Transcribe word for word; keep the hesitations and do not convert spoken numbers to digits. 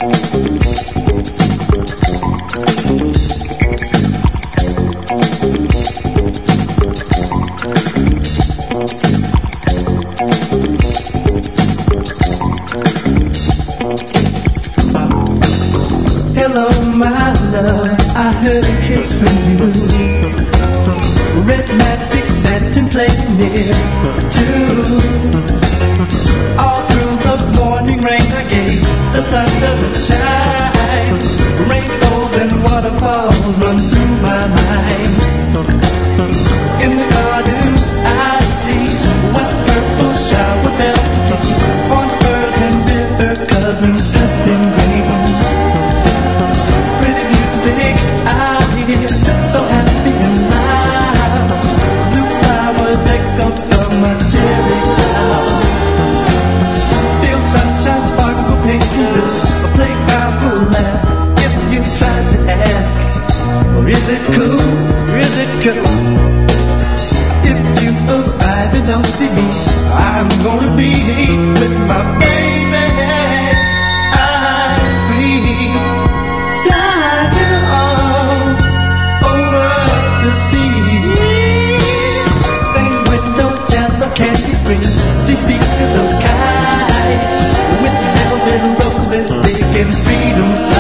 Hello, my love, I heard a kiss from you. Red magic satin played near too. All through the morning rain I gave, the sun doesn't shine. Rainbows and waterfalls run through my mind. In the garden I see west purple shower bells, orange birds and river cousins dressed in green. Pretty music I hear, so happy and loud. Blue flowers echo from my cherry cloud. Feel sunshine sparkle pink and blue. A playground full laugh if you try to ask, or is it cool, or is it cool? If you arrive and don't see me, I'm gonna be with my baby. I'm free, flying all over the sea. Same window, yellow candy screen, see speakers of kites with velvet roses, big and freedom.